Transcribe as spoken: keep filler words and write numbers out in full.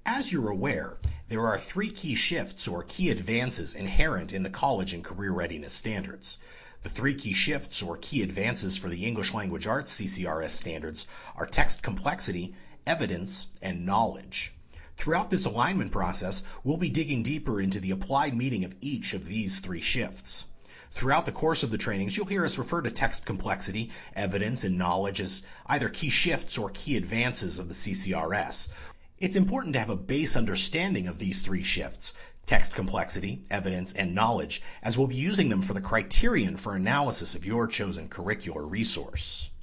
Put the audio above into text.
As you're aware, there are three key shifts or key advances inherent in the college and career readiness standards. The three key shifts or key advances for the English Language Arts C C R S standards are text complexity, evidence, and knowledge. Throughout this alignment process, we'll be digging deeper into the applied meaning of each of these three shifts. Throughout the course of the trainings, you'll hear us refer to text complexity, evidence, and knowledge as either key shifts or key advances of the C C R S. It's important to have a base understanding of these three shifts, text complexity, evidence, and knowledge, as we'll be using them for the criterion for analysis of your chosen curricular resource.